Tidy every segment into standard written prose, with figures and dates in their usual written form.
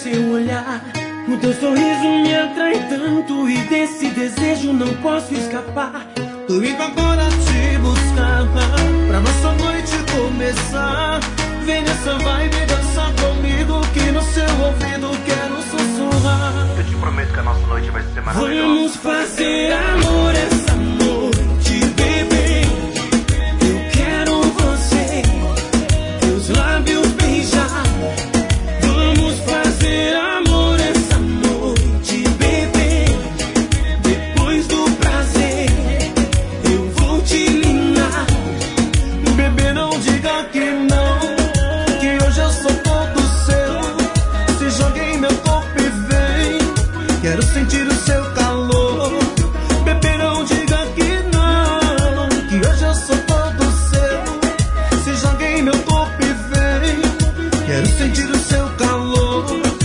seu olhar. O teu sorriso me atrai tanto e desse desejo não posso escapar. Tô indo agora te buscar pra nossa noite começar. Vem nessa vibe dançar comigo que no seu ouvido quero sussurrar. Eu te prometo que a nossa noite vai ser maravilhosa. Vamos fazer amor essa noite, bebê. Eu quero você, teus lábios beijar. Vamos fazer amor essa noite, bebê. Depois do prazer, eu vou te linar. Bebê, não diga que não, que hoje eu sou todo seu. Se jogue em meu corpo e vem, quero sentir o seu calor. Bebê, não diga que não, que hoje eu sou todo seu. Se jogue em meu corpo e vem, quero sentir o seu calor.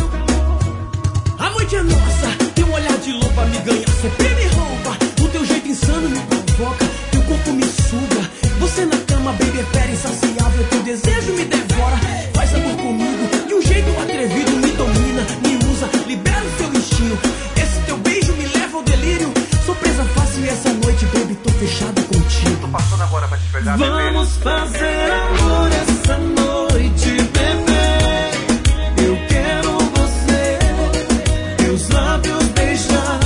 A noite é nossa, teu olhar de lupa me ganha, sempre me rouba. O teu jeito insano me provoca, teu corpo me suga. Você na cama, baby, é fera insaciável, teu desejo me devora. Faz amor comigo, de um jeito atrevido, me domina, me usa, libera o seu instinto. Esse teu beijo me leva ao delírio. Sou presa fácil e essa noite, baby, tô fechado contigo. Tô passando agora pra te pegar, bebê. Vamos fazer amor essa noite, bebê. Eu quero você, teus lábios beijar.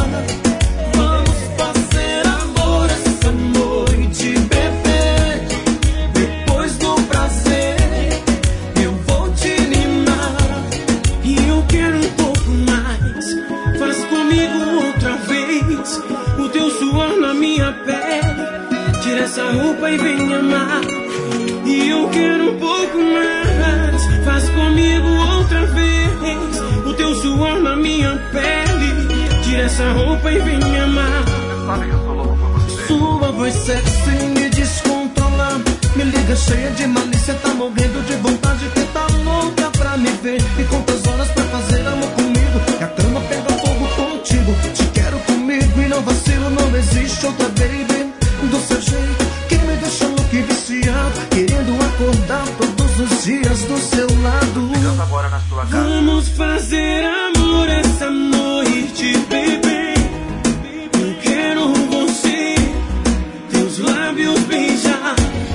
Vamos fazer amor essa noite, bebê. Depois do prazer, eu vou te ninar. E eu quero um pouco mais. Faz comigo outra vez. O teu suor na minha pele. Tira essa roupa e vem me amar. E eu quero um pouco mais. Faz comigo outra vez. O teu suor na minha pele. Tira essa roupa e vem me amar. Sabe que eu sou louco por você. Sua voz sexy me descontrola. Me liga cheia de malícia, tá morrendo de vontade, que tá louca pra me ver. E quantas horas pra fazer amor comigo, que a cama pega fogo contigo. Te quero comigo e não vacilo, não existe outra, baby. Do seu jeito que me deixa louco e viciado, querendo acordar todos os dias do seu lado. Chegando agora na sua casa. Vamos fazer amor essa noite, baby. Eu quero você, teus lábios beijar.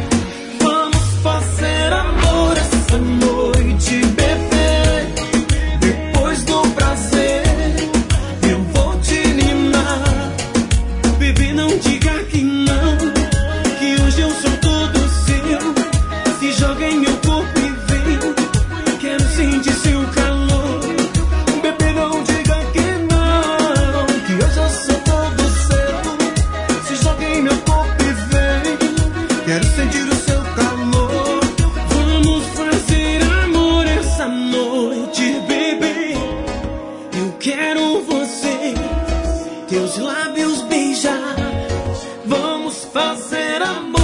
Vamos fazer amor essa noite, bebê. Depois do prazer, eu vou te ninar. Bebê, não diga que não, que hoje eu sou todo seu. Se joga em meu corpo e vem, quero sentir seu calor. Bebê, não diga que não, que hoje eu sou todo seu. Se joga em meu corpo e vem, quero sentir o seu calor. Vamos fazer amor essa noite, bebê. Eu quero você, teus lábios beijar. Vamos fazer amor.